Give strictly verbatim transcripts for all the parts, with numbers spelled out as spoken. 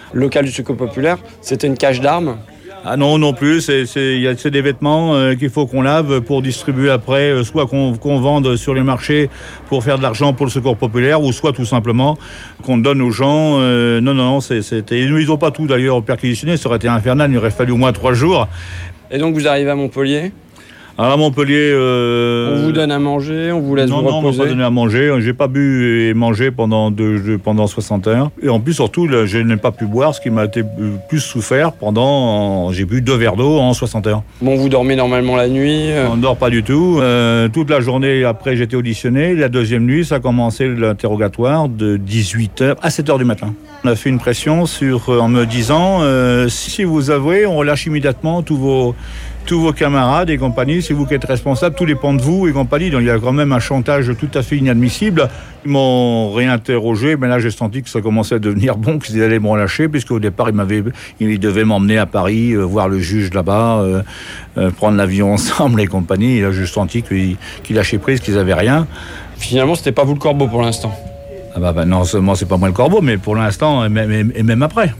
local du Secours populaire, c'était une cache d'armes. Ah non, non plus, c'est, c'est, y a, c'est des vêtements euh, qu'il faut qu'on lave pour distribuer après, euh, soit qu'on, qu'on vende sur les marchés pour faire de l'argent pour le Secours populaire, ou soit tout simplement qu'on donne aux gens. Euh, non, non, non, c'est, c'était... Ils n'ont pas tout d'ailleurs perquisitionné, ça aurait été infernal, il aurait fallu au moins trois jours. Et donc vous arrivez à Montpellier ? Alors à Montpellier... Euh... On vous donne à manger, on vous laisse non, vous non, reposer. Non, on m'a pas donné à manger. J'ai pas bu et mangé pendant, deux, pendant soixante heures. Et en plus, surtout, là, je n'ai pas pu boire, ce qui m'a été plus souffert pendant... J'ai bu deux verres d'eau en soixante heures. Bon, vous dormez normalement la nuit euh... On ne dort pas du tout. Euh, toute la journée, après, j'ai été auditionné. La deuxième nuit, ça a commencé l'interrogatoire de dix-huit heures à sept heures du matin. On a fait une pression sur, en me disant, euh, si vous avouez, on relâche immédiatement tous vos... tous vos camarades et compagnie, c'est vous qui êtes responsable, tout dépend de vous et compagnie. Donc il y a quand même un chantage tout à fait inadmissible. Ils m'ont réinterrogé, mais là j'ai senti que ça commençait à devenir bon, qu'ils allaient me relâcher, puisqu'au départ ils, m'avaient, ils devaient m'emmener à Paris, euh, voir le juge là-bas, euh, euh, prendre l'avion ensemble et compagnie. Et là j'ai senti qu'ils, qu'ils lâchaient prise, qu'ils n'avaient rien. Finalement, c'était pas vous le corbeau pour l'instant. Ah bah, bah non seulement c'est pas moi le corbeau, mais pour l'instant et même, et même après.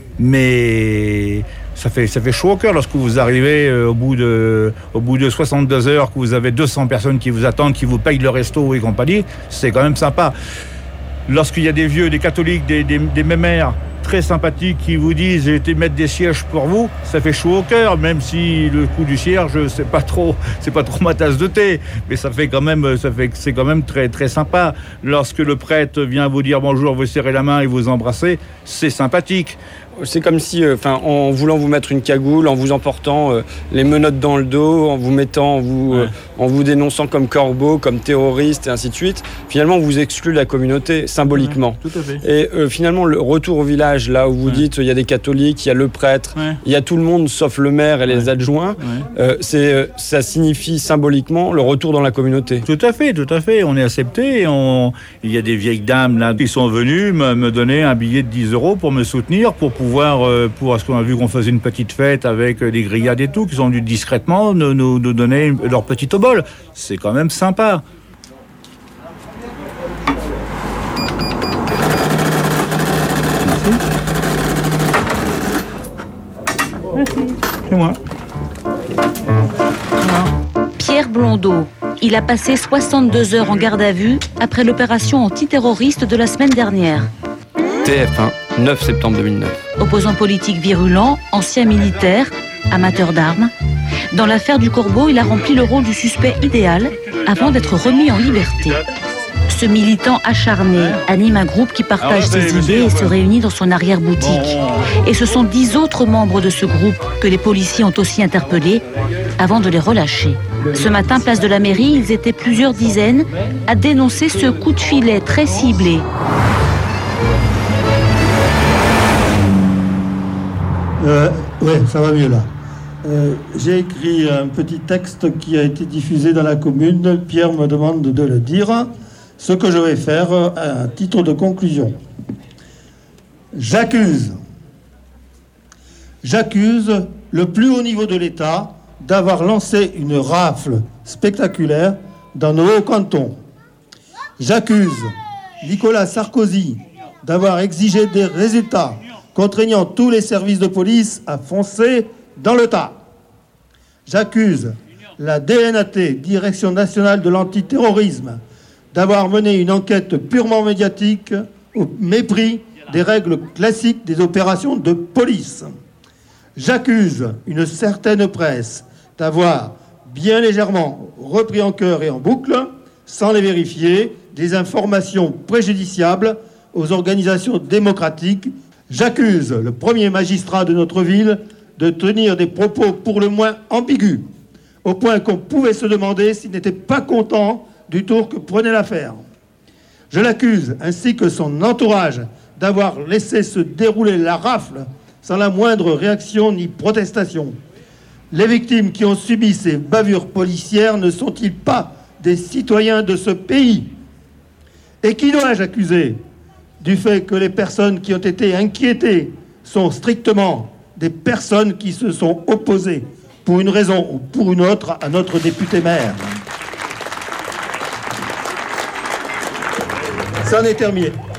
Mais ça fait, ça fait chaud au cœur lorsque vous arrivez euh, au, bout de, au bout de soixante-deux heures, que vous avez deux cents personnes qui vous attendent, qui vous payent le resto et compagnie. C'est quand même sympa. Lorsqu'il y a des vieux, des catholiques, des, des, des mémères très sympathiques qui vous disent « j'ai été mettre des sièges pour vous », ça fait chaud au cœur, même si le coup du cierge, c'est pas trop, c'est pas trop ma tasse de thé, mais ça fait quand même, ça fait, c'est quand même très, très sympa. Lorsque le prêtre vient vous dire bonjour, vous serrez la main et vous embrasser, c'est sympathique. C'est comme si, enfin, euh, en voulant vous mettre une cagoule, en vous emportant euh, les menottes dans le dos, en vous mettant, en vous, euh, ouais. en vous dénonçant comme corbeau, comme terroriste et ainsi de suite, finalement, on vous exclut de la communauté symboliquement. Ouais, tout à fait. Et euh, finalement, le retour au village, là où vous ouais. dites, il y a des catholiques, il y a le prêtre, ouais. il y a tout le monde sauf le maire et les ouais. adjoints. Ouais. Euh, c'est, euh, ça signifie symboliquement le retour dans la communauté. Tout à fait, tout à fait. On est accepté. On... Il y a des vieilles dames là qui sont venues me, me donner un billet de dix euros pour me soutenir, pour pouvoir Pouvoir, euh, pour, parce qu'on a vu qu'on faisait une petite fête avec euh, des grillades et tout, qu'ils ont dû discrètement nous, nous, nous donner une, leur petit obol. C'est quand même sympa. Merci. Merci. C'est moi. Pierre Blondeau. Il a passé soixante-deux heures en garde à vue après l'opération antiterroriste de la semaine dernière. T F un, neuf septembre deux mille neuf. Opposant politique virulent, ancien militaire, amateur d'armes. Dans l'affaire du Corbeau, il a rempli le rôle du suspect idéal avant d'être remis en liberté. Ce militant acharné anime un groupe qui partage ses idées et se réunit dans son arrière-boutique. Et ce sont dix autres membres de ce groupe que les policiers ont aussi interpellés avant de les relâcher. Ce matin, place de la mairie, ils étaient plusieurs dizaines à dénoncer ce coup de filet très ciblé. Euh, oui, ça va mieux là. Euh, j'ai écrit un petit texte qui a été diffusé dans la commune. Pierre me demande de le dire. Ce que je vais faire à titre de conclusion. J'accuse. J'accuse le plus haut niveau de l'État d'avoir lancé une rafle spectaculaire dans nos hauts cantons. J'accuse Nicolas Sarkozy d'avoir exigé des résultats contraignant tous les services de police à foncer dans le tas. J'accuse la D N A T, Direction nationale de l'antiterrorisme, d'avoir mené une enquête purement médiatique au mépris des règles classiques des opérations de police. J'accuse une certaine presse d'avoir bien légèrement repris en chœur et en boucle, sans les vérifier, des informations préjudiciables aux organisations démocratiques. J'accuse le premier magistrat de notre ville de tenir des propos pour le moins ambigus, au point qu'on pouvait se demander s'il n'était pas content du tour que prenait l'affaire. Je l'accuse, ainsi que son entourage, d'avoir laissé se dérouler la rafle sans la moindre réaction ni protestation. Les victimes qui ont subi ces bavures policières ne sont-ils pas des citoyens de ce pays? Et qui dois-je accuser du fait que les personnes qui ont été inquiétées sont strictement des personnes qui se sont opposées pour une raison ou pour une autre à notre député maire? Ça en est terminé.